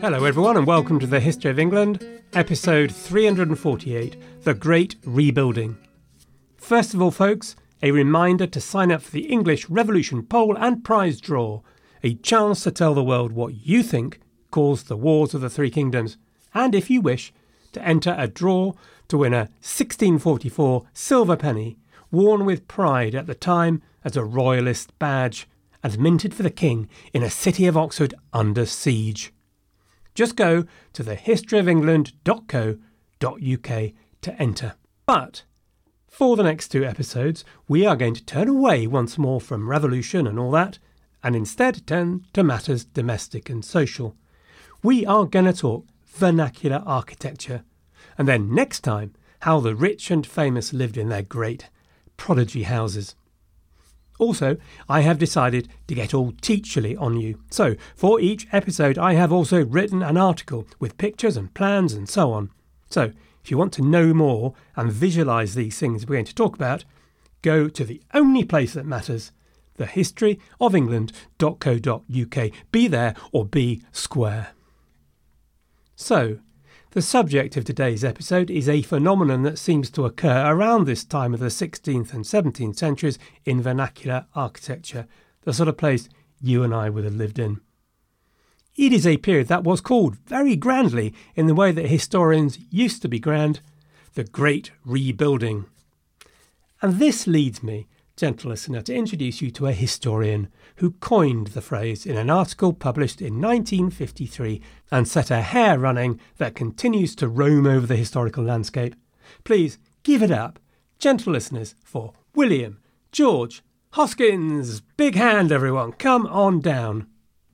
Hello everyone and welcome to the History of England, episode 348, The Great Rebuilding. First of all folks, a reminder to sign up for the English Revolution poll and prize draw, a chance to tell the world what you think caused the Wars of the Three Kingdoms, and if you wish, to enter a draw to win a 1644 silver penny, worn with pride at the time as a royalist badge, and minted for the king in a city of Oxford under siege. Just go to thehistoryofengland.co.uk to enter. But for the next two episodes, we are going to turn away once more from revolution and all that, and instead turn to matters domestic and social. We are going to talk vernacular architecture, and then next time, how the rich and famous lived in their great prodigy houses. Also, I have decided to get all teacherly on you. So, for each episode, I have also written an article with pictures and plans and so on. So, if you want to know more and visualise these things we're going to talk about, go to the only place that matters, thehistoryofengland.co.uk. Be there or be square. So, the subject of today's episode is a phenomenon that seems to occur around this time of the 16th and 17th centuries in vernacular architecture, the sort of place you and I would have lived in. It is a period that was called very grandly, in the way that historians used to be grand, the Great Rebuilding. And this leads me, gentle listener, to introduce you to a historian who coined the phrase in an article published in 1953 and set a hair running that continues to roam over the historical landscape. Please give it up, gentle listeners, for William George Hoskins. Big hand, everyone. Come on down.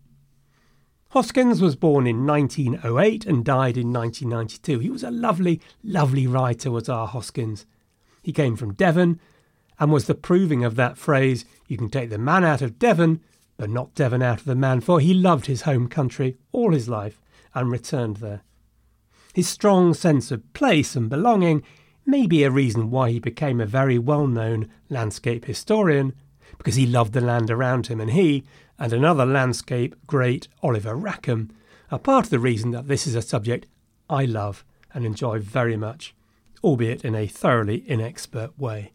Hoskins was born in 1908 and died in 1992. He was a lovely, lovely writer, was our Hoskins. He came from Devon and was the proving of that phrase, you can take the man out of Devon, but not Devon out of the man, for he loved his home country all his life and returned there. His strong sense of place and belonging may be a reason why he became a very well-known landscape historian, because he loved the land around him, and he and another landscape great, Oliver Rackham, are part of the reason that this is a subject I love and enjoy very much, albeit in a thoroughly inexpert way.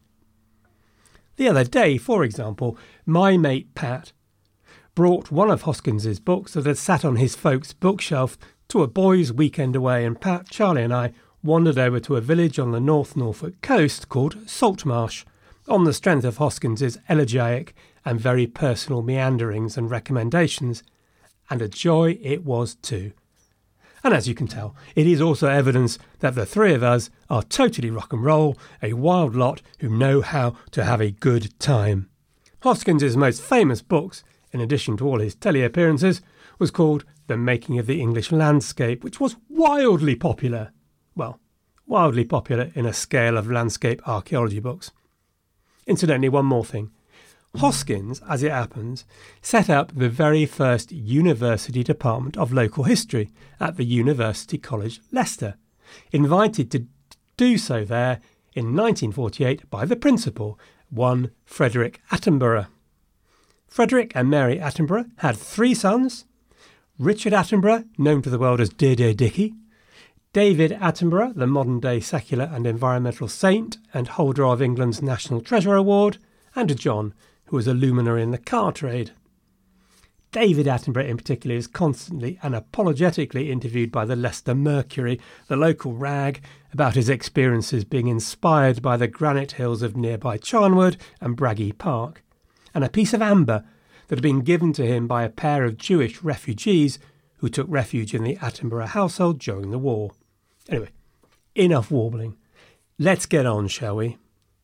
The other day, for example, my mate Pat brought one of Hoskins's books that had sat on his folks' bookshelf to a boys' weekend away, and Pat, Charlie and I wandered over to a village on the North Norfolk coast called Saltmarsh, on the strength of Hoskins's elegiac and very personal meanderings and recommendations, and a joy it was too. And as you can tell, it is also evidence that the three of us are totally rock and roll, a wild lot who know how to have a good time. Hoskins's most famous books, in addition to all his telly appearances, was called The Making of the English Landscape, which was wildly popular. Well, wildly popular in a scale of landscape archaeology books. Incidentally, one more thing. Hoskins, as it happens, set up the very first university department of local history at the University College Leicester, invited to do so there in 1948 by the principal, one Frederick Attenborough. Frederick and Mary Attenborough had three sons: Richard Attenborough, known to the world as Dear Dear Dickie; David Attenborough, the modern-day secular and environmental saint and holder of England's National Treasure Award; and John, who was a luminary in the car trade. David Attenborough in particular is constantly and apologetically interviewed by the Leicester Mercury, the local rag, about his experiences being inspired by the granite hills of nearby Charnwood and Braggy Park, and a piece of amber that had been given to him by a pair of Jewish refugees who took refuge in the Attenborough household during the war. Anyway, enough warbling. Let's get on, shall we?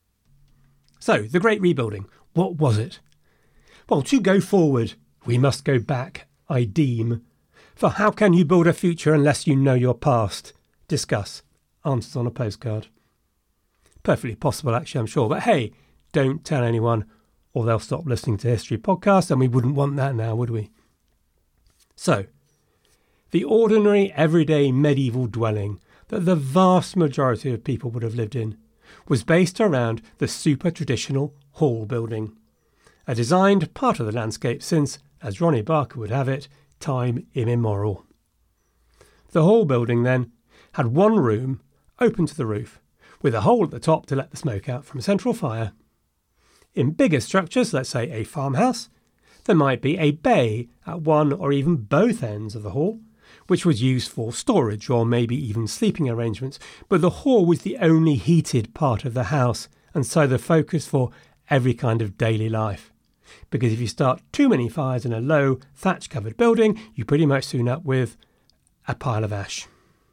So, the Great Rebuilding. What was it? Well, to go forward, we must go back, I deem. For how can you build a future unless you know your past? Discuss. Answers on a postcard. Perfectly possible, actually, I'm sure. But hey, don't tell anyone, or they'll stop listening to history podcasts, and we wouldn't want that now, would we? So, the ordinary, everyday medieval dwelling that the vast majority of people would have lived in was based around the super-traditional hall building, a designed part of the landscape since, as Ronnie Barker would have it, time immemorial. The hall building then had one room open to the roof, with a hole at the top to let the smoke out from a central fire. In bigger structures, let's say a farmhouse, there might be a bay at one or even both ends of the hall, which was used for storage or maybe even sleeping arrangements, but the hall was the only heated part of the house, and so the focus for every kind of daily life. Because if you start too many fires in a low, thatch-covered building, you pretty much soon up with a pile of ash.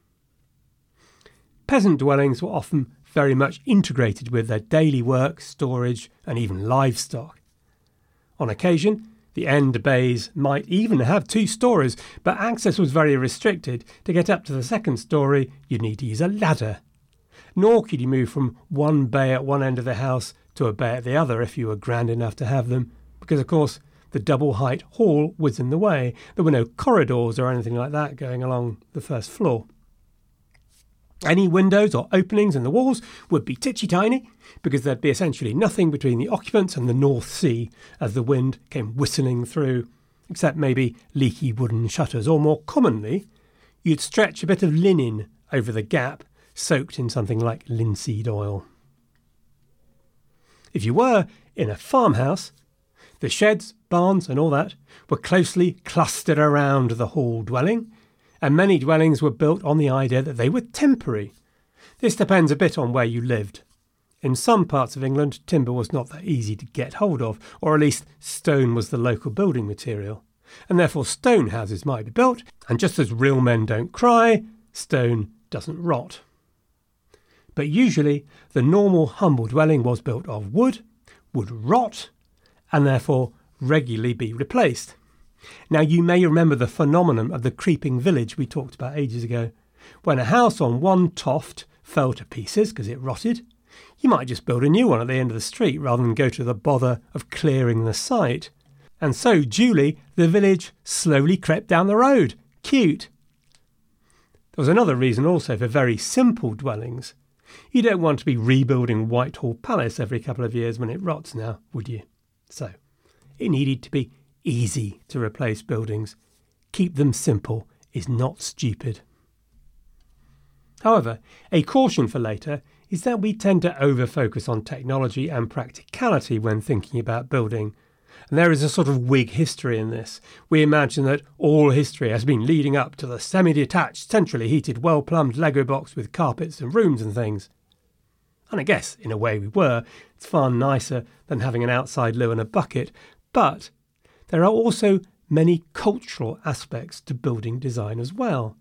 Peasant dwellings were often very much integrated with their daily work, storage, and even livestock. On occasion, the end bays might even have 2 stories, but access was very restricted. To get up to the second story, you'd need to use a ladder. Nor could you move from one bay at one end of the house to a bay at the other if you were grand enough to have them, because of course the double height hall was in the way. There were no corridors or anything like that going along the first floor. Any windows or openings in the walls would be titchy tiny, because there'd be essentially nothing between the occupants and the North Sea as the wind came whistling through, except maybe leaky wooden shutters, or more commonly, you'd stretch a bit of linen over the gap soaked in something like linseed oil. If you were in a farmhouse, the sheds, barns and all that were closely clustered around the hall dwelling, and many dwellings were built on the idea that they were temporary. This depends a bit on where you lived. In some parts of England, timber was not that easy to get hold of, or at least stone was the local building material, and therefore stone houses might be built, and just as real men don't cry, stone doesn't rot. But usually the normal humble dwelling was built of wood, would rot, and therefore regularly be replaced. Now, you may remember the phenomenon of the creeping village we talked about ages ago. When a house on one toft fell to pieces because it rotted, you might just build a new one at the end of the street rather than go to the bother of clearing the site. And so, duly, the village slowly crept down the road. Cute. There was another reason also for very simple dwellings. You don't want to be rebuilding Whitehall Palace every couple of years when it rots now, would you? So, it needed to be easy to replace buildings. Keep them simple is not stupid. However, a caution for later is that we tend to over-focus on technology and practicality when thinking about building. And there is a sort of Whig history in this. We imagine that all history has been leading up to the semi-detached, centrally heated, well-plumbed Lego box with carpets and rooms and things. And I guess, in a way we were. It's far nicer than having an outside loo and a bucket. But there are also many cultural aspects to building design as well.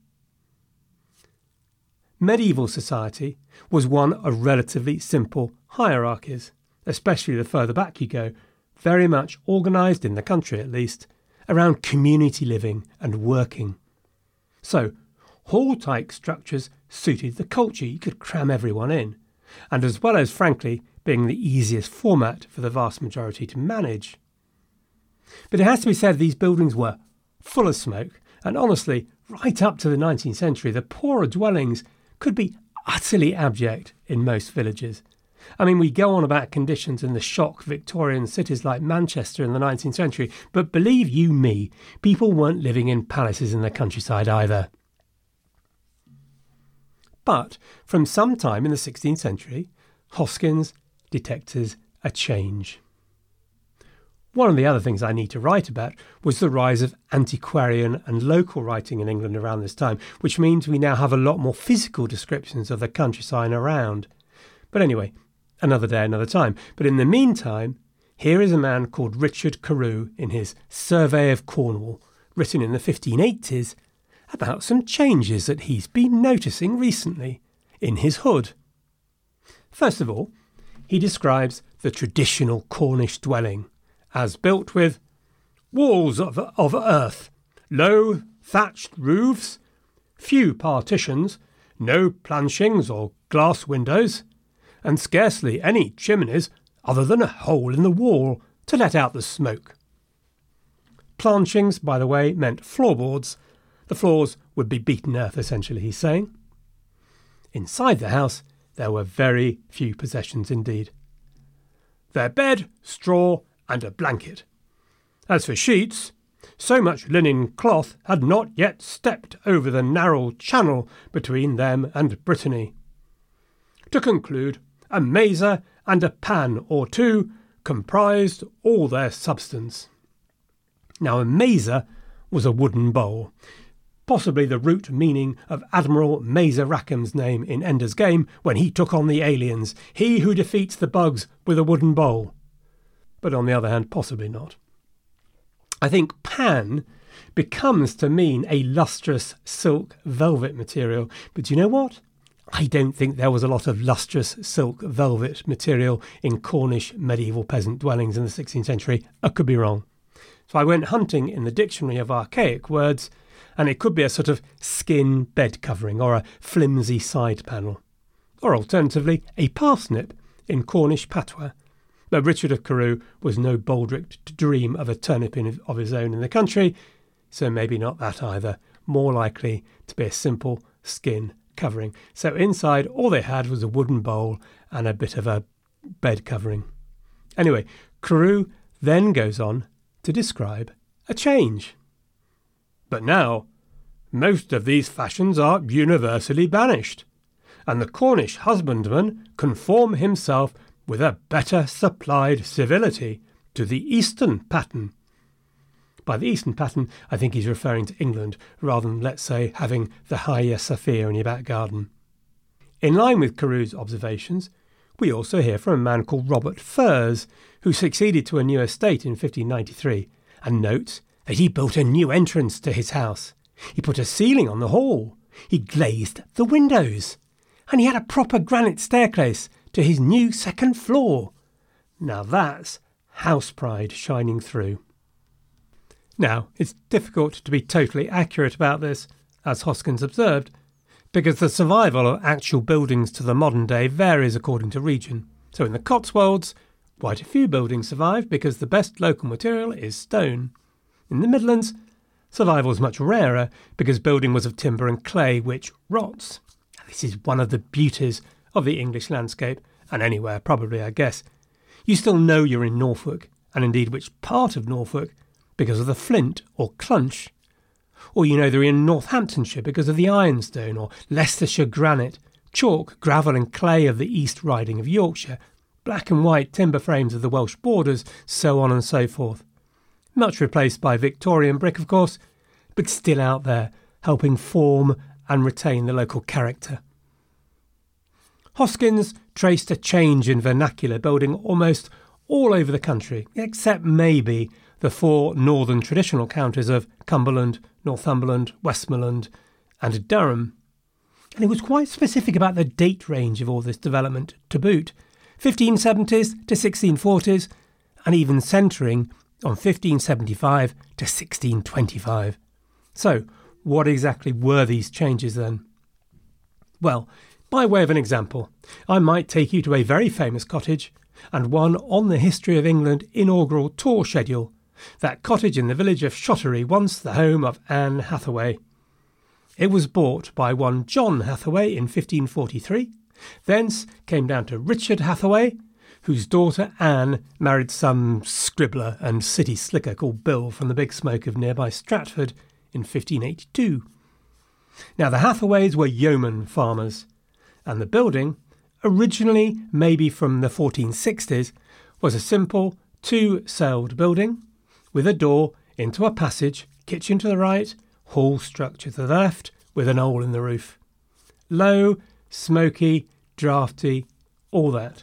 Medieval society was one of relatively simple hierarchies, especially the further back you go, very much organised, in the country at least, around community living and working. So, hall-type structures suited the culture. You could cram everyone in, and as well as, frankly, being the easiest format for the vast majority to manage. But it has to be said these buildings were full of smoke, and honestly, right up to the 19th century, the poorer dwellings could be utterly abject in most villages. I mean, we go on about conditions in the shock Victorian cities like Manchester in the 19th century, but believe you me, people weren't living in palaces in the countryside either. But from some time in the 16th century, Hoskins detects a change. One of the other things I need to write about was the rise of antiquarian and local writing in England around this time, which means we now have a lot more physical descriptions of the countryside around. But anyway, another day, another time. But in the meantime, here is a man called Richard Carew in his Survey of Cornwall, written in the 1580s, about some changes that he's been noticing recently in his hood. First of all, he describes the traditional Cornish dwelling as built with walls of earth, low thatched roofs, few partitions, no planchings or glass windows, and scarcely any chimneys other than a hole in the wall to let out the smoke. Planchings, by the way, meant floorboards. The floors would be beaten earth, essentially, he's saying. Inside the house, there were very few possessions indeed. Their bed, straw, and a blanket. As for sheets, So much linen cloth had not yet stepped over the narrow channel between them and Brittany. To conclude, a mazer and a pan or two comprised all their substance. Now a mazer was a wooden bowl, possibly the root meaning of Admiral Mazer Rackham's name in Ender's Game when he took on the aliens, he who defeats the bugs with a wooden bowl. But on the other hand, possibly not. I think pan becomes to mean a lustrous silk velvet material, but you know what? I don't think there was a lot of lustrous silk velvet material in Cornish medieval peasant dwellings in the 16th century. I could be wrong. So I went hunting in the Dictionary of Archaic Words, and it could be a sort of skin bed covering or a flimsy side panel, or alternatively a parsnip in Cornish patois. But Richard of Carew was no baldric to dream of a turnip of his own in the country, so maybe not that either, more likely to be a simple skin covering. So inside all they had was a wooden bowl and a bit of a bed covering. Anyway, Carew then goes on to describe a change. But now, most of these fashions are universally banished, and the Cornish husbandman conform himself with a better supplied civility to the Eastern pattern. By the Eastern pattern, I think he's referring to England, rather than, let's say, having the Hagia Sophia in your back garden. In line with Carew's observations, we also hear from a man called Robert Furze, who succeeded to a new estate in 1593, and notes that he built a new entrance to his house. He put a ceiling on the hall. He glazed the windows. And he had a proper granite staircase to his new second floor. Now that's house pride shining through. Now, it's difficult to be totally accurate about this, as Hoskins observed, because the survival of actual buildings to the modern day varies according to region. So in the Cotswolds, quite a few buildings survive because the best local material is stone. In the Midlands, survival is much rarer because building was of timber and clay, which rots. This is one of the beauties of the English landscape, and anywhere probably, I guess. You still know you're in Norfolk, and indeed which part of Norfolk, because of the flint or clunch. Or you know they're in Northamptonshire because of the ironstone, or Leicestershire granite, chalk, gravel and clay of the East Riding of Yorkshire, black and white timber frames of the Welsh borders, so on and so forth. Much replaced by Victorian brick, of course, but still out there, helping form and retain the local character. Hoskins traced a change in vernacular building almost all over the country, except maybe the four northern traditional counties of Cumberland, Northumberland, Westmoreland and Durham. And he was quite specific about the date range of all this development to boot, 1570s to 1640s, and even centring on 1575 to 1625. So, what exactly were these changes then? Well, by way of an example, I might take you to a very famous cottage and one on the History of England inaugural tour schedule, that cottage in the village of Shottery, once the home of Anne Hathaway. It was bought by one John Hathaway in 1543, thence came down to Richard Hathaway, whose daughter Anne married some scribbler and city slicker called Bill from the Big Smoke of nearby Stratford in 1582. Now the Hathaways were yeoman farmers, and the building, originally maybe from the 1460s, was a simple two-celled building with a door into a passage, kitchen to the right, hall structure to the left, with an hole in the roof. Low, smoky, draughty, all that.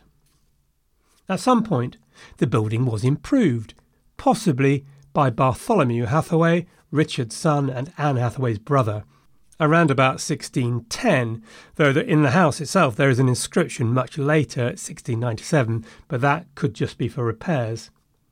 At some point, the building was improved, possibly by Bartholomew Hathaway, Richard's son and Anne Hathaway's brother, around about 1610, though in the house itself there is an inscription much later, 1697, but that could just be for repairs.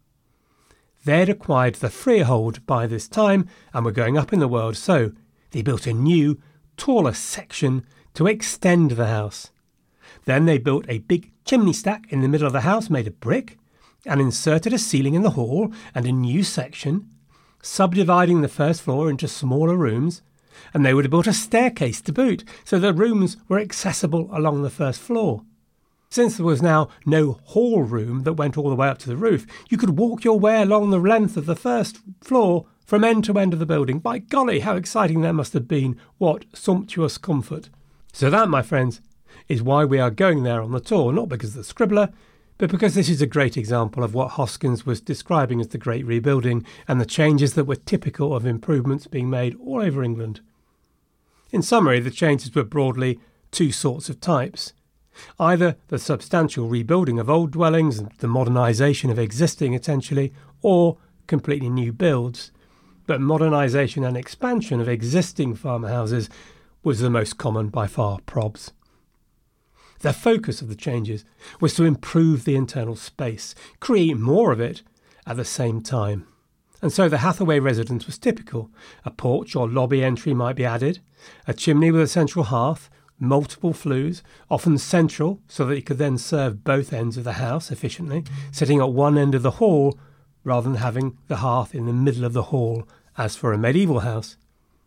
They had acquired the freehold by this time and were going up in the world, so they built a new, taller section to extend the house. Then they built a big chimney stack in the middle of the house made of brick and inserted a ceiling in the hall and a new section, subdividing the first floor into smaller rooms, and they would have built a staircase to boot so the rooms were accessible along the first floor. Since there was now no hall room that went all the way up to the roof, you could walk your way along the length of the first floor from end to end of the building. By golly, how exciting that must have been. What sumptuous comfort. So that, my friends, is why we are going there on the tour, not because of the Scribbler, but because this is a great example of what Hoskins was describing as the Great Rebuilding and the changes that were typical of improvements being made all over England. In summary, the changes were broadly two sorts of types. Either the substantial rebuilding of old dwellings, the modernisation of existing essentially, or completely new builds. But modernisation and expansion of existing farmhouses was the most common by far, probs. The focus of the changes was to improve the internal space, create more of it at the same time. And so the Hathaway residence was typical. A porch or lobby entry might be added, a chimney with a central hearth, multiple flues, often central so that you could then serve both ends of the house efficiently, sitting at one end of the hall rather than having the hearth in the middle of the hall as for a medieval house.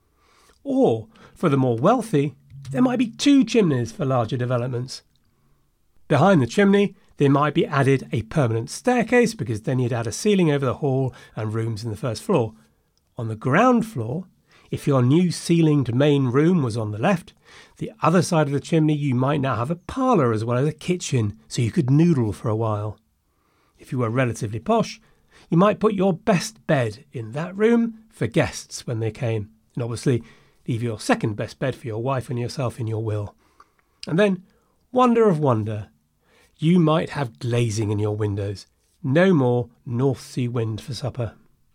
Or, for the more wealthy, there might be two chimneys for larger developments. Behind the chimney, there might be added a permanent staircase because then you'd add a ceiling over the hall and rooms in the first floor. On the ground floor, if your new ceilinged main room was on the left, the other side of the chimney you might now have a parlour as well as a kitchen, so you could noodle for a while. If you were relatively posh, you might put your best bed in that room for guests when they came, and obviously leave your second best bed for your wife and yourself in your will. And then, wonder of wonder, you might have glazing in your windows. No more North Sea wind for supper.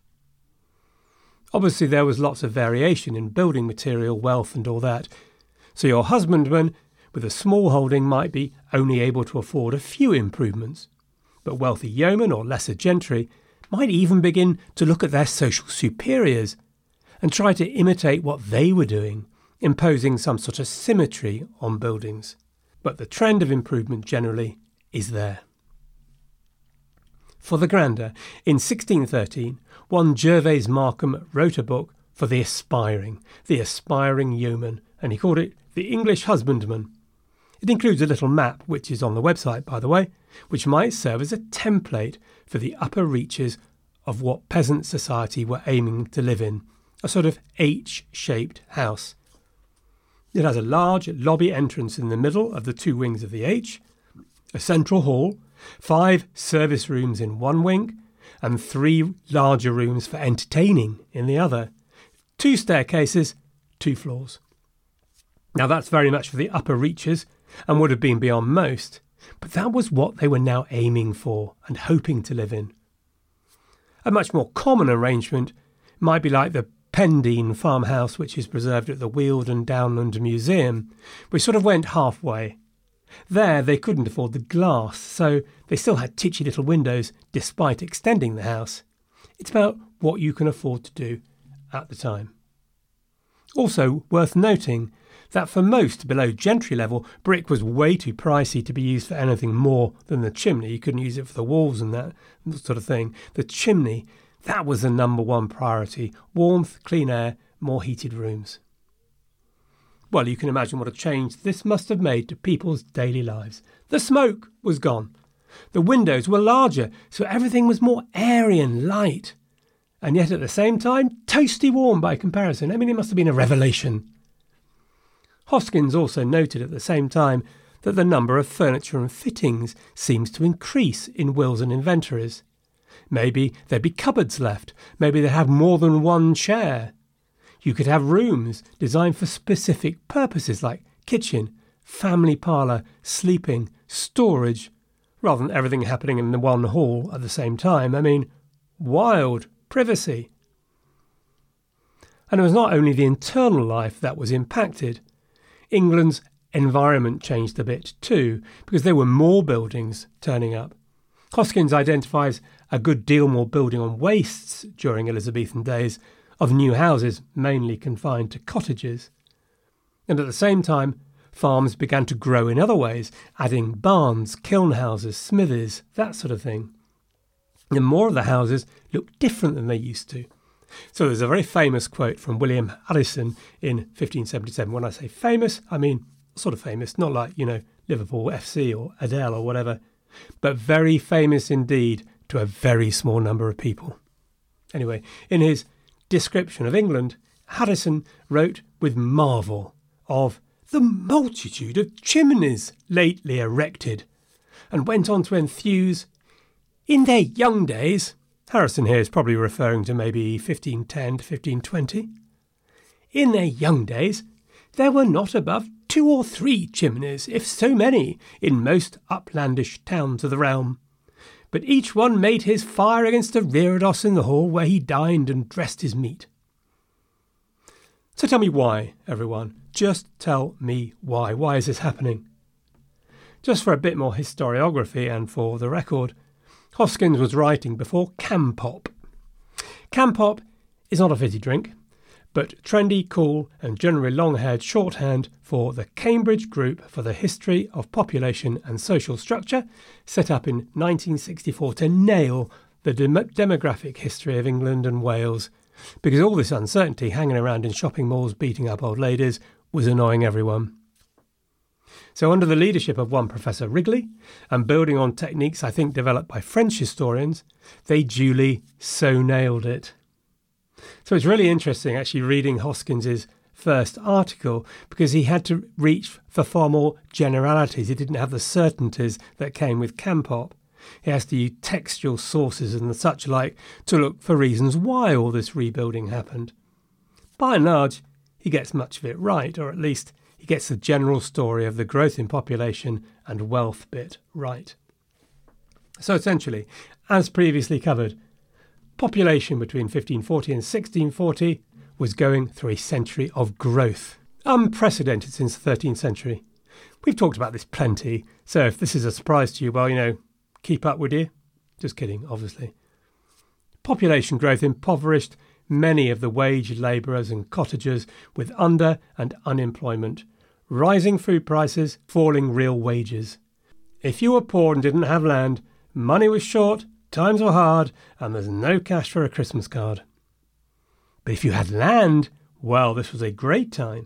Obviously there was lots of variation in building material, wealth and all that. So your husbandman with a small holding might be only able to afford a few improvements. But wealthy yeomen or lesser gentry might even begin to look at their social superiors and try to imitate what they were doing, imposing some sort of symmetry on buildings. But the trend of improvement generally is there. For the grandeur, in 1613, one Gervase Markham wrote a book for the aspiring yeoman, and he called it The English Husbandman. It includes a little map, which is on the website, by the way, which might serve as a template for the upper reaches of what peasant society were aiming to live in, a sort of H-shaped house. It has a large lobby entrance in the middle of the two wings of the H, a central hall, 5 service rooms in one wing, and 3 larger rooms for entertaining in the other, 2 staircases, 2 floors. Now that's very much for the upper reaches and would have been beyond most, but that was what they were now aiming for and hoping to live in. A much more common arrangement might be like the Pendine farmhouse, which is preserved at the Weald and Downland Museum, which sort of went halfway. There they couldn't afford the glass, so they still had titchy little windows despite extending the house. It's about what you can afford to do at the time. Also worth noting that for most below gentry level, brick was way too pricey to be used for anything more than the chimney. You couldn't use it for the walls and that sort of thing. The chimney, that was the number one priority. Warmth, clean air, more heated rooms. Well, you can imagine what a change this must have made to people's daily lives. The smoke was gone. The windows were larger, so everything was more airy and light. And yet at the same time, toasty warm by comparison. I mean, it must have been a revelation. Hoskins also noted at the same time that the number of furniture and fittings seems to increase in wills and inventories. Maybe there'd be cupboards left. Maybe they'd have more than one chair. You could have rooms designed for specific purposes like kitchen, family parlour, sleeping, storage, rather than everything happening in the one hall at the same time. I mean, wild privacy. And it was not only the internal life that was impacted. England's environment changed a bit too, because there were more buildings turning up. Hoskins identifies a good deal more building on wastes during Elizabethan days, of new houses mainly confined to cottages. And at the same time, farms began to grow in other ways, adding barns, kiln houses, smithies, that sort of thing. And more of the houses looked different than they used to. So there's a very famous quote from William Addison in 1577. When I say famous, I mean sort of famous, not like, Liverpool FC or Adele or whatever, but very famous indeed to a very small number of people. Anyway, in his description of England, Addison wrote with marvel of the multitude of chimneys lately erected, and went on to enthuse, in their young days, Harrison here is probably referring to maybe 1510 to 1520, in their young days there were not above 2 or 3 chimneys, if so many, in most uplandish towns of the realm. But each one made his fire against a reredos in the hall where he dined and dressed his meat. So tell me why, everyone. Just tell me why. Why is this happening? Just for a bit more historiography and for the record, Hoskins was writing before Campop. Campop is not a fizzy drink, but trendy, cool and generally long-haired shorthand for the Cambridge Group for the History of Population and Social Structure, set up in 1964 to nail the demographic history of England and Wales, because all this uncertainty hanging around in shopping malls beating up old ladies was annoying everyone. So under the leadership of one Professor Wrigley, and building on techniques I think developed by French historians, they duly so nailed it. So it's really interesting actually reading Hoskins's first article, because he had to reach for far more generalities. He didn't have the certainties that came with Campop. He has to use textual sources and such like to look for reasons why all this rebuilding happened. By and large, he gets much of it right, or at least he gets the general story of the growth in population and wealth bit right. So essentially, as previously covered, population between 1540 and 1640 was going through a century of growth, unprecedented since the 13th century. We've talked about this plenty, so if this is a surprise to you, well, keep up, would you? Just kidding, obviously. Population growth impoverished many of the wage labourers and cottagers with under- and unemployment, rising food prices, falling real wages. If you were poor and didn't have land, money was short, times were hard, and there's no cash for a Christmas card. But if you had land, well, this was a great time.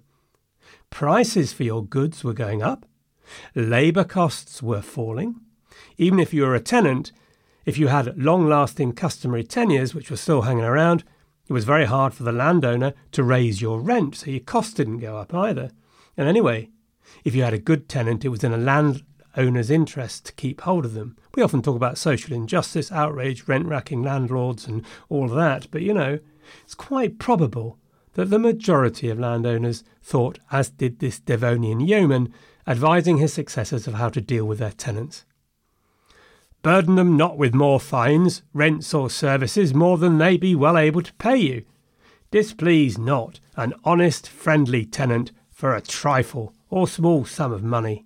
Prices for your goods were going up, labour costs were falling. Even if you were a tenant, if you had long-lasting customary tenures, which were still hanging around, it was very hard for the landowner to raise your rent, so your costs didn't go up either. And anyway, if you had a good tenant, it was in a landowner's interest to keep hold of them. We often talk about social injustice, outrage, rent-racking landlords and all of that, but it's quite probable that the majority of landowners thought, as did this Devonian yeoman, advising his successors of how to deal with their tenants. Burden them not with more fines, rents or services more than they be well able to pay you. Displease not an honest, friendly tenant for a trifle or small sum of money.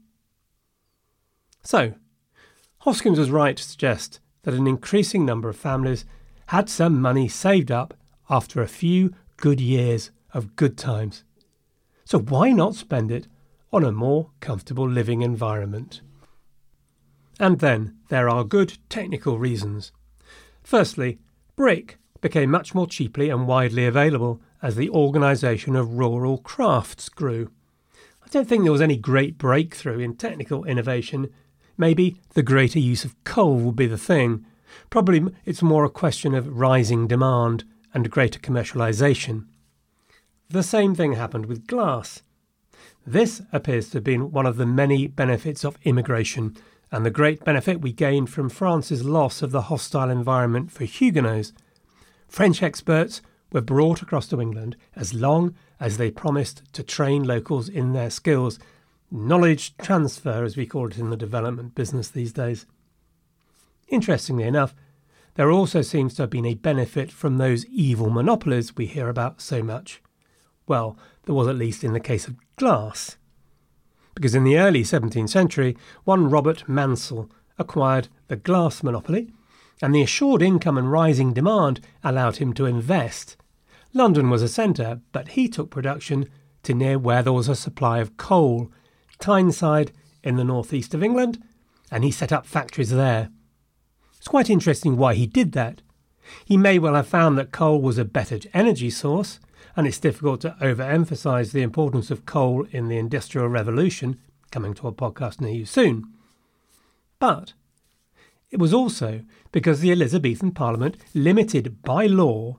So, Hoskins was right to suggest that an increasing number of families had some money saved up after a few good years of good times. So why not spend it on a more comfortable living environment? And then there are good technical reasons. Firstly, brick became much more cheaply and widely available as the organisation of rural crafts grew. I don't think there was any great breakthrough in technical innovation. Maybe the greater use of coal would be the thing. Probably it's more a question of rising demand and greater commercialisation. The same thing happened with glass. This appears to have been one of the many benefits of immigration, and the great benefit we gained from France's loss of the hostile environment for Huguenots. French experts were brought across to England as long as they promised to train locals in their skills. Knowledge transfer, as we call it in the development business these days. Interestingly enough, there also seems to have been a benefit from those evil monopolies we hear about so much. Well, there was at least in the case of glass. Because in the early 17th century, one Robert Mansell acquired the glass monopoly, and the assured income and rising demand allowed him to invest. London was a centre, but he took production to near where there was a supply of coal, Tyneside in the northeast of England, and he set up factories there. It's quite interesting why he did that. He may well have found that coal was a better energy source, and it's difficult to overemphasise the importance of coal in the Industrial Revolution, coming to a podcast near you soon. But it was also because the Elizabethan Parliament limited by law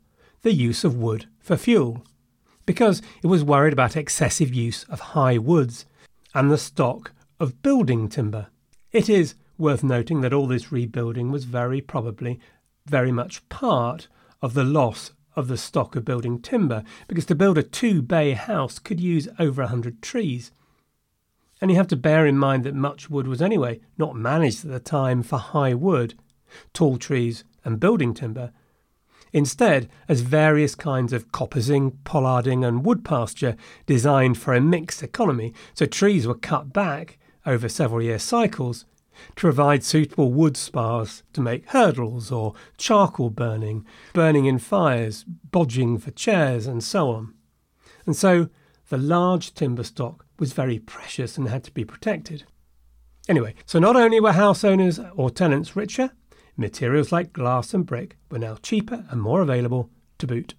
the use of wood for fuel, because it was worried about excessive use of high woods and the stock of building timber. It is worth noting that all this rebuilding was very probably very much part of the loss of the stock of building timber, because to build a 2-bay house could use over 100 trees. And you have to bear in mind that much wood was anyway not managed at the time for high wood, tall trees and building timber. Instead, as various kinds of coppicing, pollarding and wood pasture designed for a mixed economy, so trees were cut back over several year cycles to provide suitable wood spars to make hurdles or charcoal burning in fires, bodging for chairs and so on. And so the large timber stock was very precious and had to be protected. Anyway, so not only were house owners or tenants richer, materials like glass and brick were now cheaper and more available to boot.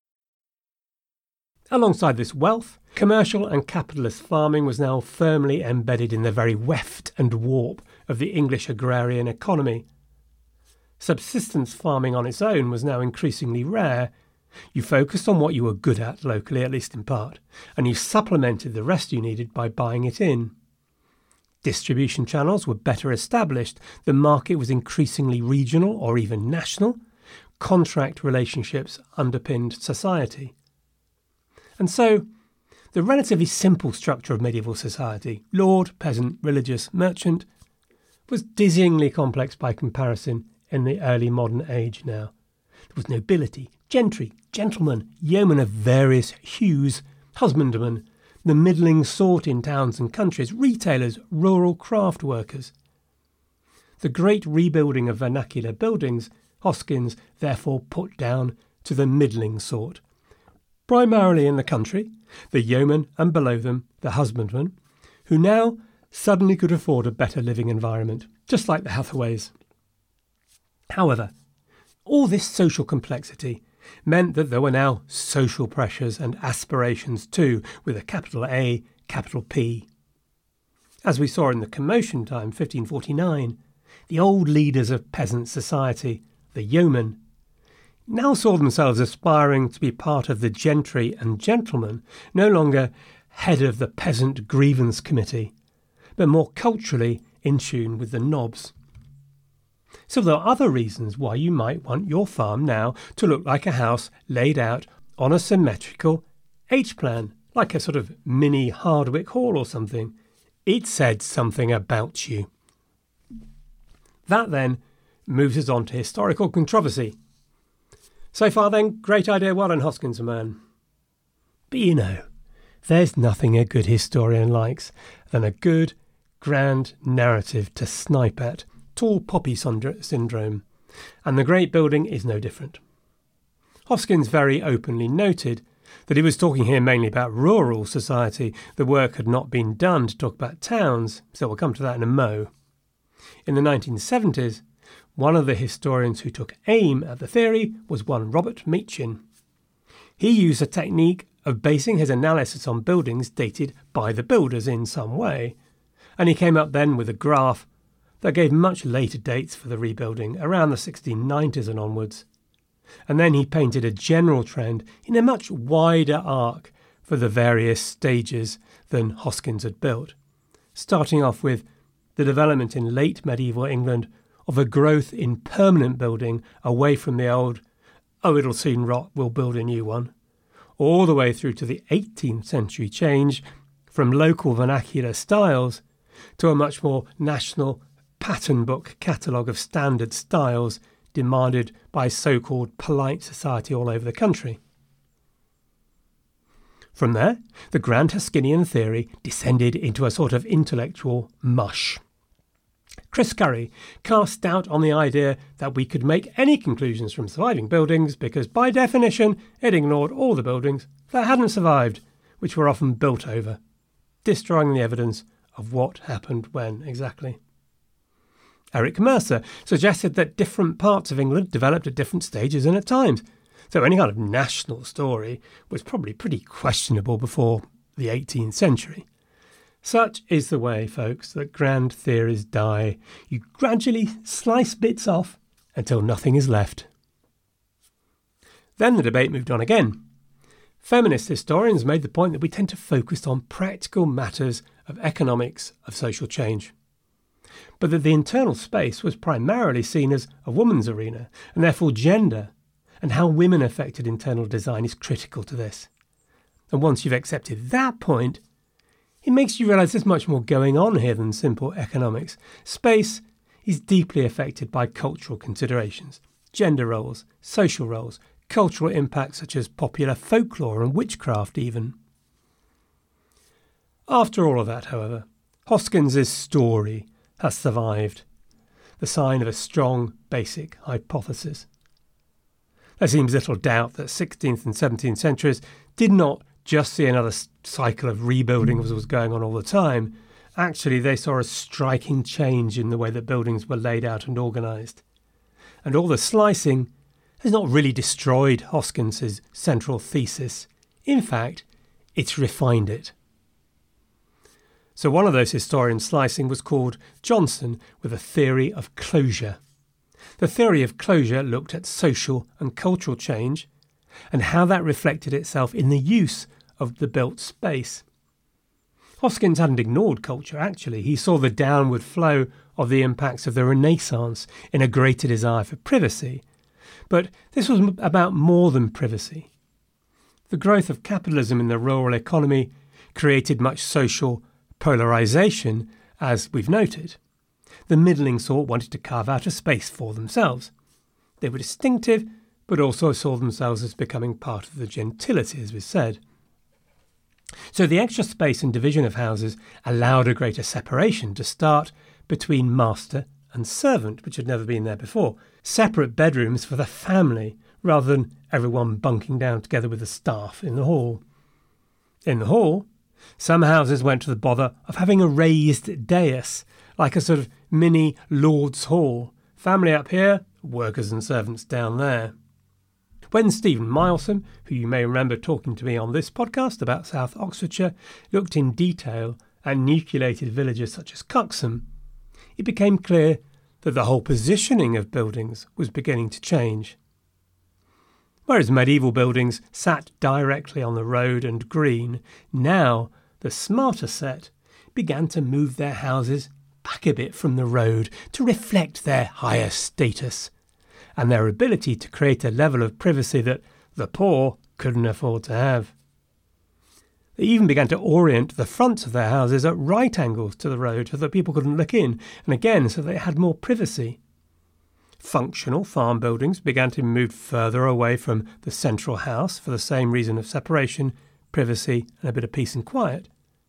Alongside this wealth, commercial and capitalist farming was now firmly embedded in the very weft and warp of the English agrarian economy. Subsistence farming on its own was now increasingly rare. You focused on what you were good at locally, at least in part, and you supplemented the rest you needed by buying it in. Distribution channels were better established, the market was increasingly regional or even national, contract relationships underpinned society. And so, the relatively simple structure of medieval society, lord, peasant, religious, merchant, was dizzyingly complex by comparison in the early modern age now. There was nobility, gentry, gentlemen, yeomen of various hues, husbandmen, the middling sort in towns and countries, retailers, rural craft workers. The great rebuilding of vernacular buildings, Hoskins therefore put down to the middling sort. Primarily in the country, the yeomen and below them the husbandmen, who now suddenly could afford a better living environment, just like the Hathaways. However, all this social complexity meant that there were now social pressures and aspirations too, with a capital A, capital P. As we saw in the Commotion time, 1549, the old leaders of peasant society, the yeomen, now saw themselves aspiring to be part of the gentry and gentlemen, no longer head of the peasant grievance committee, but more culturally in tune with the nobs. So there are other reasons why you might want your farm now to look like a house laid out on a symmetrical H-plan, like a sort of mini Hardwick Hall or something. It said something about you. That then moves us on to historical controversy. So far then, great idea, well done Hoskins, man. But you know, there's nothing a good historian likes than a good, grand narrative to snipe at. Tall poppy syndrome, and the great building is no different. Hoskins very openly noted that he was talking here mainly about rural society. The work had not been done to talk about towns, so we'll come to that in a mo. In the 1970s, one of the historians who took aim at the theory was one Robert Machin. He used a technique of basing his analysis on buildings dated by the builders in some way, and he came up then with a graph that gave much later dates for the rebuilding, around the 1690s and onwards. And then he painted a general trend in a much wider arc for the various stages than Hoskins had built, starting off with the development in late medieval England of a growth in permanent building away from the old, oh, it'll soon rot, we'll build a new one, all the way through to the 18th century change from local vernacular styles to a much more national pattern book catalogue of standard styles demanded by so-called polite society all over the country. From there, the Grand Hoskinian theory descended into a sort of intellectual mush. Chris Curry cast doubt on the idea that we could make any conclusions from surviving buildings because, by definition, it ignored all the buildings that hadn't survived, which were often built over, destroying the evidence of what happened when exactly. Eric Mercer suggested that different parts of England developed at different stages and at times, so any kind of national story was probably pretty questionable before the 18th century. Such is the way, folks, that grand theories die. You gradually slice bits off until nothing is left. Then the debate moved on again. Feminist historians made the point that we tend to focus on practical matters of economics, of social change, but that the internal space was primarily seen as a woman's arena, and therefore gender and how women affected internal design is critical to this. And once you've accepted that point, it makes you realise there's much more going on here than simple economics. Space is deeply affected by cultural considerations, gender roles, social roles, cultural impacts such as popular folklore and witchcraft even. After all of that, however, Hoskins's story has survived, the sign of a strong basic hypothesis. There seems little doubt that 16th and 17th centuries did not just see another cycle of rebuilding as was going on all the time. Actually, they saw a striking change in the way that buildings were laid out and organised. And all the slicing has not really destroyed Hoskins's central thesis. In fact, it's refined it. So one of those historians slicing was called Johnson with a theory of closure. The theory of closure looked at social and cultural change and how that reflected itself in the use of the built space. Hoskins hadn't ignored culture, actually. He saw the downward flow of the impacts of the Renaissance in a greater desire for privacy. But this was about more than privacy. The growth of capitalism in the rural economy created much social polarisation, as we've noted. The middling sort wanted to carve out a space for themselves. They were distinctive, but also saw themselves as becoming part of the gentility, as we've said. So the extra space and division of houses allowed a greater separation to start between master and servant, which had never been there before. Separate bedrooms for the family, rather than everyone bunking down together with the staff in the hall. In the hall, some houses went to the bother of having a raised dais, like a sort of mini Lord's Hall. Family up here, workers and servants down there. When Stephen Milsom, who you may remember talking to me on this podcast about South Oxfordshire, looked in detail at nucleated villages such as Cuxham, it became clear that the whole positioning of buildings was beginning to change. Whereas medieval buildings sat directly on the road and green, now the smarter set began to move their houses back a bit from the road to reflect their higher status and their ability to create a level of privacy that the poor couldn't afford to have. They even began to orient the fronts of their houses at right angles to the road so that people couldn't look in, and again so they had more privacy. Functional farm buildings began to move further away from the central house for the same reason of separation, privacy, and a bit of peace and quiet.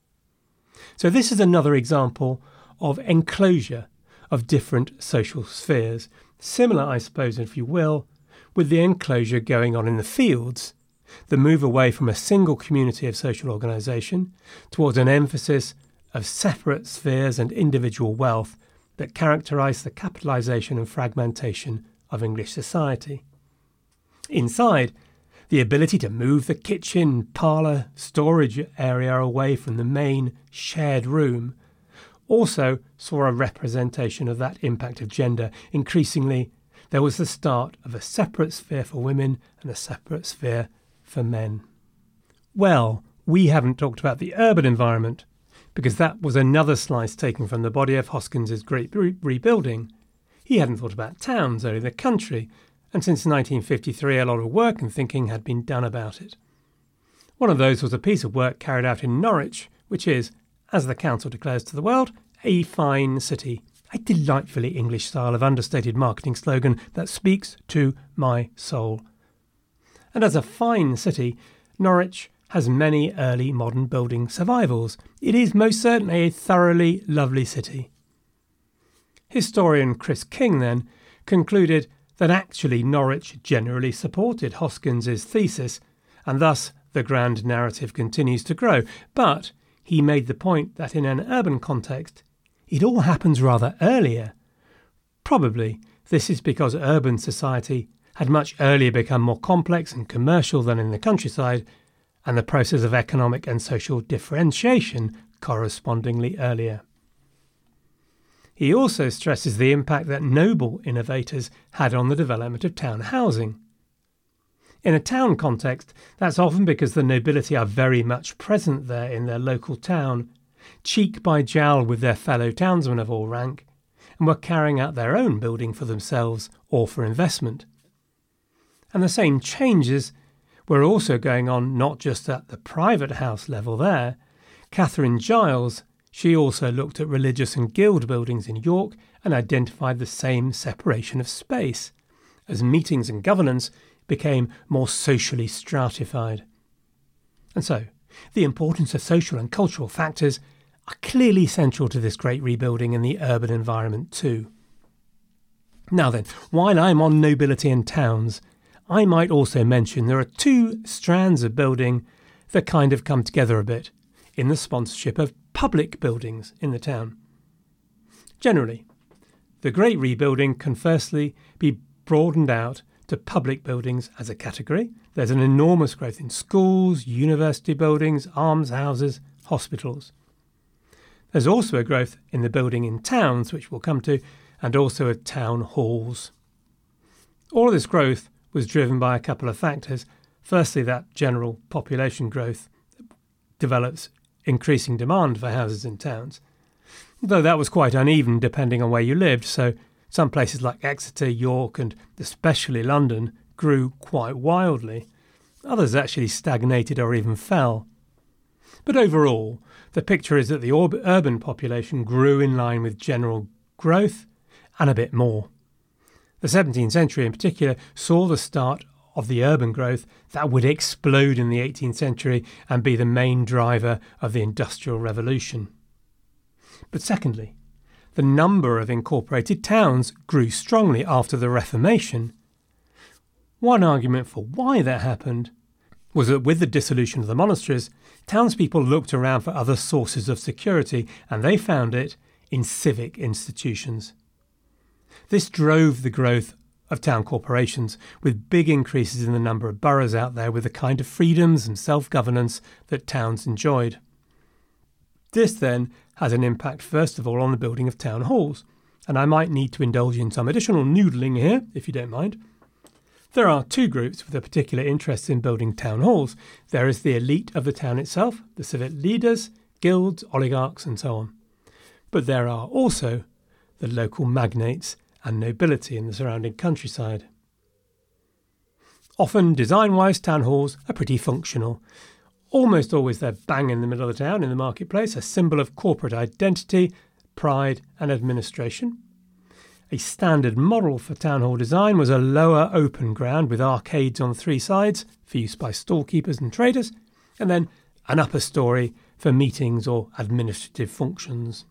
So this is another example of enclosure of different social spheres. Similar, I suppose, if you will, with the enclosure going on in the fields, the move away from a single community of social organisation towards an emphasis of separate spheres and individual wealth that characterised the capitalisation and fragmentation of English society. Inside, the ability to move the kitchen, parlour, storage area away from the main shared room also saw a representation of that impact of gender. Increasingly, there was the start of a separate sphere for women and a separate sphere for men. Well, we haven't talked about the urban environment, because that was another slice taken from the body of Hoskins's great rebuilding. He hadn't thought about towns, only the country, and since 1953 a lot of work and thinking had been done about it. One of those was a piece of work carried out in Norwich, which is, as the council declares to the world, a fine city. A delightfully English style of understated marketing slogan that speaks to my soul. And as a fine city, Norwich has many early modern building survivals. It is most certainly a thoroughly lovely city. Historian Chris King then concluded that actually Norwich generally supported Hoskins's thesis, and thus the grand narrative continues to grow. But he made the point that in an urban context, it all happens rather earlier. Probably this is because urban society had much earlier become more complex and commercial than in the countryside, and the process of economic and social differentiation correspondingly earlier. He also stresses the impact that noble innovators had on the development of town housing. In a town context, that's often because the nobility are very much present there in their local town, cheek by jowl with their fellow townsmen of all rank, and were carrying out their own building for themselves or for investment. And the same changes were also going on not just at the private house level there. Catherine Giles, she also looked at religious and guild buildings in York and identified the same separation of space, as meetings and governance became more socially stratified. And so, the importance of social and cultural factors are clearly central to this great rebuilding in the urban environment too. Now then, while I'm on nobility and towns, I might also mention there are two strands of building that kind of come together a bit in the sponsorship of public buildings in the town. Generally, the Great Rebuilding can firstly be broadened out to public buildings as a category. There's an enormous growth in schools, university buildings, almshouses, hospitals. There's also a growth in the building in towns, which we'll come to, and also at town halls. All of this growth was driven by a couple of factors. Firstly, that general population growth develops increasing demand for houses in towns, though that was quite uneven depending on where you lived, so some places like Exeter, York and especially London grew quite wildly. Others actually stagnated or even fell. But overall, the picture is that the urban population grew in line with general growth and a bit more. The 17th century in particular saw the start of the urban growth that would explode in the 18th century and be the main driver of the Industrial Revolution. But secondly, the number of incorporated towns grew strongly after the Reformation. One argument for why that happened was that with the dissolution of the monasteries, townspeople looked around for other sources of security, and they found it in civic institutions. This drove the growth of town corporations, with big increases in the number of boroughs out there with the kind of freedoms and self-governance that towns enjoyed. This then has an impact first of all on the building of town halls, and I might need to indulge in some additional noodling here, if you don't mind. There are two groups with a particular interest in building town halls. There is the elite of the town itself, the civic leaders, guilds, oligarchs and so on. But there are also the local magnates and nobility in the surrounding countryside. Often, design-wise, town halls are pretty functional. Almost always they're bang in the middle of the town in the marketplace, a symbol of corporate identity, pride and administration. A standard model for town hall design was a lower open ground with arcades on three sides for use by storekeepers and traders, and then an upper story for meetings or administrative functions.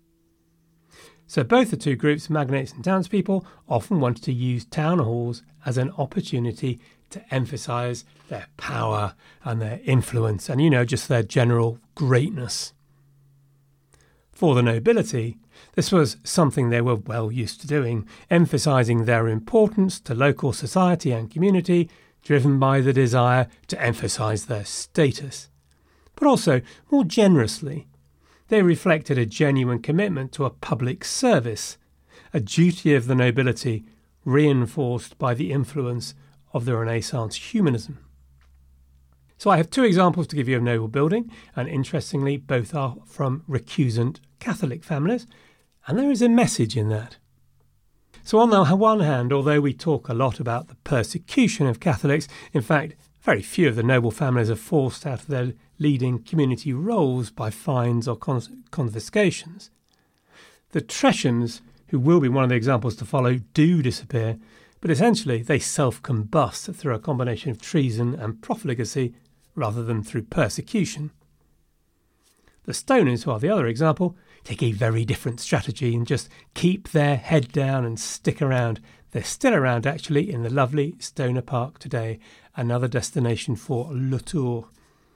So both the two groups, magnates and townspeople, often wanted to use town halls as an opportunity to emphasise their power and their influence and, just their general greatness. For the nobility, this was something they were well used to doing, emphasising their importance to local society and community, driven by the desire to emphasise their status. But also, more generously, they reflected a genuine commitment to a public service, a duty of the nobility reinforced by the influence of the Renaissance humanism. So I have two examples to give you of noble building, and interestingly, both are from recusant Catholic families, and there is a message in that. So on the one hand, although we talk a lot about the persecution of Catholics, in fact, very few of the noble families are forced out of their leading community roles by fines or confiscations. The Treshams, who will be one of the examples to follow, do disappear, but essentially they self-combust through a combination of treason and profligacy rather than through persecution. The Stoners, who are the other example, take a very different strategy and just keep their head down and stick around. They're still around actually in the lovely Stoner Park today, another destination for Le Tour.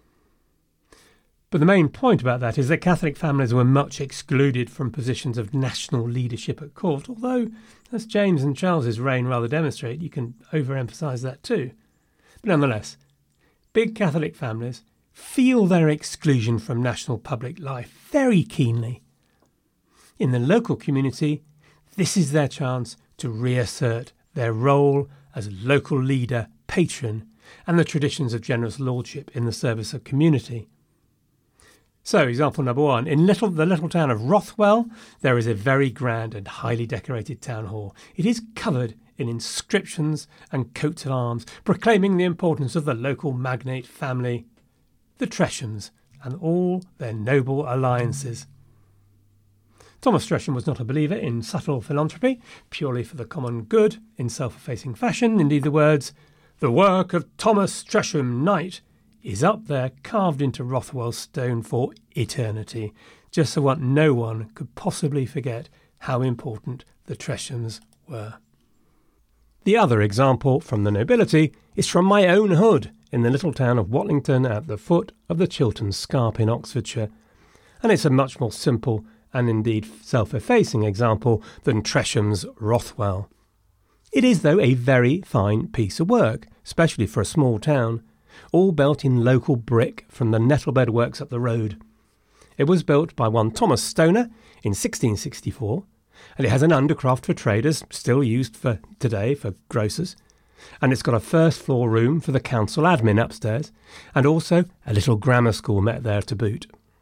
But the main point about that is that Catholic families were much excluded from positions of national leadership at court, although, as James and Charles's reign rather demonstrate, you can overemphasise that too. But nonetheless, big Catholic families feel their exclusion from national public life very keenly. In the local community, this is their chance to reassert their role as local leader, patron, and the traditions of generous lordship in the service of community. So, example number 1. In the little town of Rothwell, there is a very grand and highly decorated town hall. It is covered in inscriptions and coats of arms, proclaiming the importance of the local magnate family, the Treshams, and all their noble alliances. Thomas Tresham was not a believer in subtle philanthropy, purely for the common good, in self-effacing fashion. Indeed, the words, "The work of Thomas Tresham, Knight," is up there, carved into Rothwell stone for eternity, just so what no one could possibly forget how important the Treshams were. The other example from the nobility is from my own hood in the little town of Watlington at the foot of the Chiltern Scarp in Oxfordshire, and it's a much more simple and indeed self-effacing example than Tresham's Rothwell. It is, though, a very fine piece of work, especially for a small town, all built in local brick from the Nettlebed Works up the road. It was built by one Thomas Stoner in 1664, and it has an undercroft for traders, still used for today for grocers, and it's got a first-floor room for the council admin upstairs, and also a little grammar school met there to boot.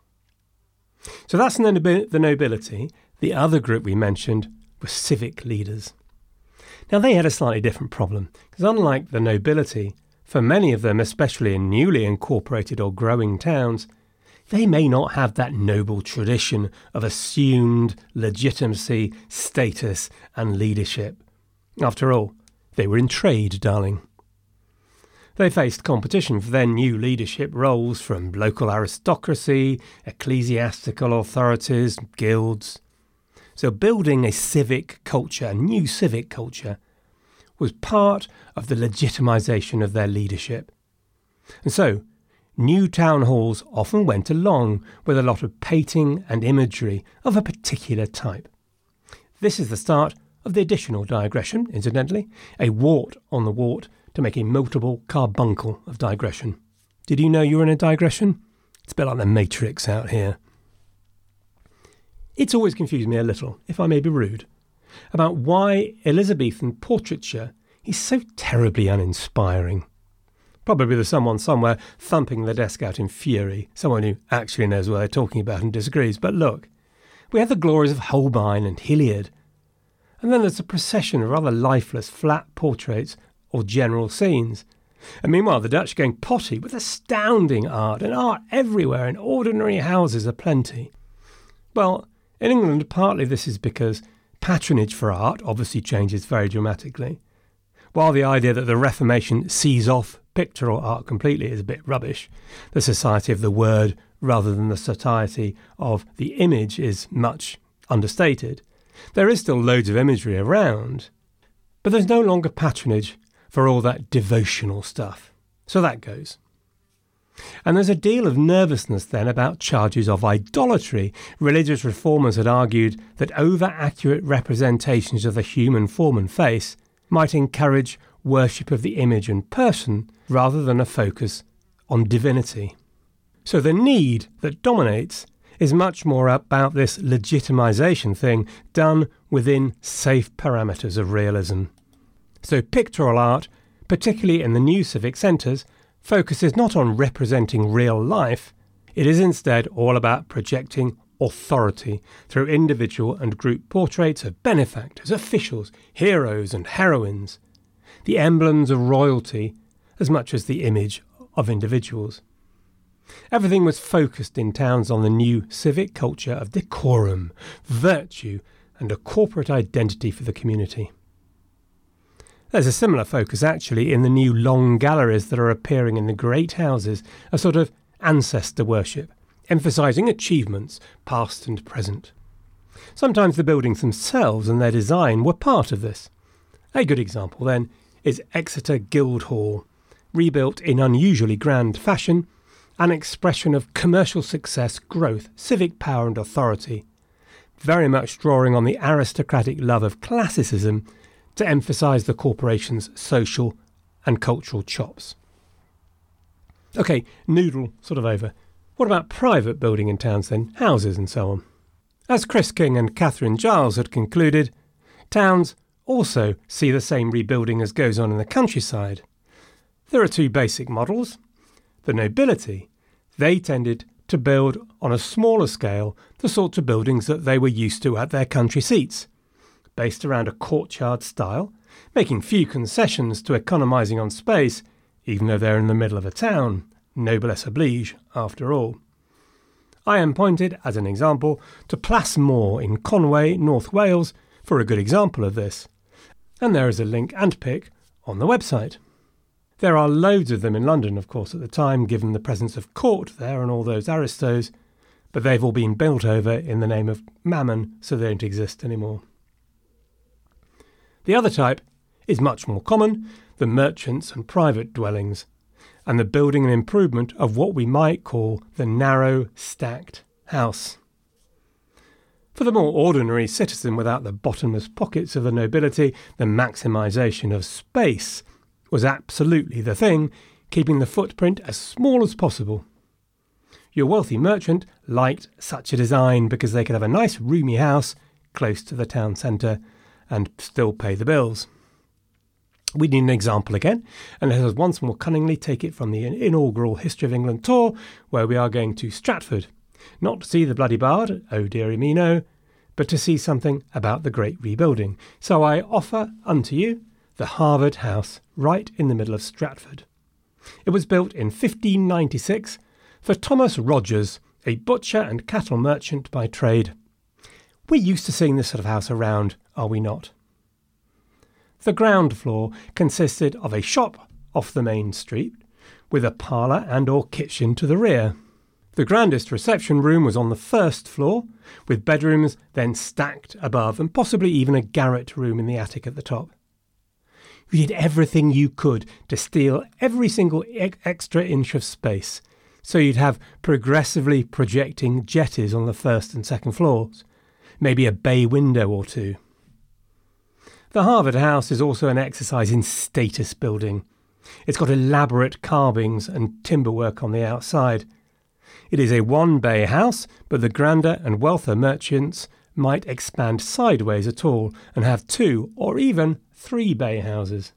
So that's the nobility. The other group we mentioned were civic leaders. Now, they had a slightly different problem, because unlike the nobility, for many of them, especially in newly incorporated or growing towns, they may not have that noble tradition of assumed legitimacy, status and leadership. After all, they were in trade, darling. They faced competition for their new leadership roles from local aristocracy, ecclesiastical authorities, guilds. So building a civic culture, a new civic culture, was part of the legitimisation of their leadership. And so, new town halls often went along with a lot of painting and imagery of a particular type. This is the start of the additional digression, incidentally, a wart on the wart to make a multiple carbuncle of digression. Did you know you were in a digression? It's a bit like the Matrix out here. It's always confused me a little, if I may be rude, about why Elizabethan portraiture is so terribly uninspiring. Probably there's someone somewhere thumping the desk out in fury, someone who actually knows what they're talking about and disagrees. But look, we have the glories of Holbein and Hilliard, and then there's a procession of rather lifeless, flat portraits or general scenes. And meanwhile, the Dutch are going potty with astounding art, and art everywhere in ordinary houses aplenty. Well, in England, partly this is because patronage for art obviously changes very dramatically, while the idea that the Reformation sees off pictorial art completely is a bit rubbish. The society of the word rather than the satiety of the image is much understated. There is still loads of imagery around, but there's no longer patronage for all that devotional stuff. So that goes. And there's a deal of nervousness then about charges of idolatry. Religious reformers had argued that over-accurate representations of the human form and face might encourage worship of the image and person rather than a focus on divinity. So the need that dominates is much more about this legitimisation thing done within safe parameters of realism. So pictorial art, particularly in the new civic centres, focuses not on representing real life, it is instead all about projecting authority through individual and group portraits of benefactors, officials, heroes and heroines, the emblems of royalty as much as the image of individuals. Everything was focused in towns on the new civic culture of decorum, virtue and a corporate identity for the community. There's a similar focus actually in the new long galleries that are appearing in the great houses, a sort of ancestor worship, emphasising achievements past and present. Sometimes the buildings themselves and their design were part of this. A good example then is Exeter Guildhall, rebuilt in unusually grand fashion, an expression of commercial success, growth, civic power and authority, very much drawing on the aristocratic love of classicism to emphasise the corporation's social and cultural chops. OK, noodle sort of over. What about private building in towns then? Houses and so on. As Chris King and Catherine Giles had concluded, towns also see the same rebuilding as goes on in the countryside. There are two basic models. The nobility, they tended to build on a smaller scale the sorts of buildings that they were used to at their country seats, based around a courtyard style, making few concessions to economising on space, even though they're in the middle of a town, noblesse oblige, after all. I am pointed, as an example, to Plas Mawr in Conway, North Wales, for a good example of this, and there is a link and pic on the website. There are loads of them in London, of course, at the time, given the presence of court there and all those aristos, but they've all been built over in the name of Mammon, so they don't exist anymore. The other type is much more common, the merchants and private dwellings, and the building and improvement of what we might call the narrow, stacked house. For the more ordinary citizen without the bottomless pockets of the nobility, the maximisation of space was absolutely the thing, keeping the footprint as small as possible. Your wealthy merchant liked such a design because they could have a nice roomy house close to the town centre and still pay the bills. We need an example again, and let us once more cunningly take it from the inaugural History of England tour, where we are going to Stratford, not to see the bloody bard, oh dearie me no, but to see something about the great rebuilding. So I offer unto you the Harvard House, right in the middle of Stratford. It was built in 1596 for Thomas Rogers, a butcher and cattle merchant by trade. We're used to seeing this sort of house around, are we not? The ground floor consisted of a shop off the main street, with a parlour and or kitchen to the rear. The grandest reception room was on the first floor, with bedrooms then stacked above and possibly even a garret room in the attic at the top. You did everything you could to steal every single extra inch of space, so you'd have progressively projecting jetties on the first and second floors, maybe a bay window or two. The Harvard House is also an exercise in status building. It's got elaborate carvings and timberwork on the outside. It is a one-bay house, but the grander and wealthier merchants might expand sideways at all and have 2 or even 3-bay houses.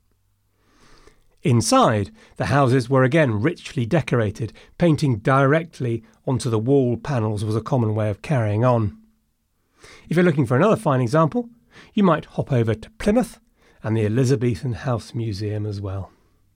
Inside, the houses were again richly decorated. Painting directly onto the wall panels was a common way of carrying on. If you're looking for another fine example, you might hop over to Plymouth and the Elizabethan House Museum as well.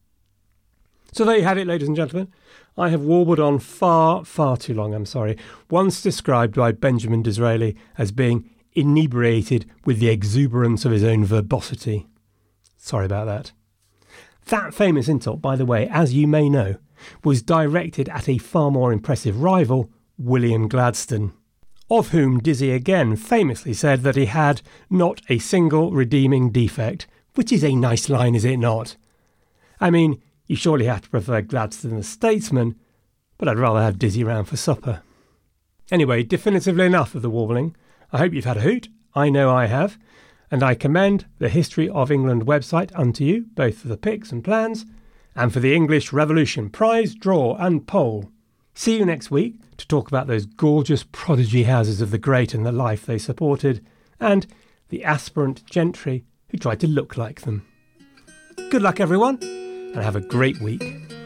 So there you have it, ladies and gentlemen. I have warbled on far, far too long, I'm sorry. Once described by Benjamin Disraeli as being inebriated with the exuberance of his own verbosity. Sorry about that. That famous insult, by the way, as you may know, was directed at a far more impressive rival, William Gladstone, of whom Dizzy again famously said that he had not a single redeeming defect, which is a nice line, is it not? I mean, you surely have to prefer Gladstone the statesman, but I'd rather have Dizzy round for supper. Anyway, definitively enough of the warbling. I hope you've had a hoot. I know I have. And I commend the History of England website unto you, both for the pics and plans, and for the English Revolution prize, draw and poll. See you next week to talk about those gorgeous prodigy houses of the great and the life they supported, and the aspirant gentry who tried to look like them. Good luck, everyone, and have a great week.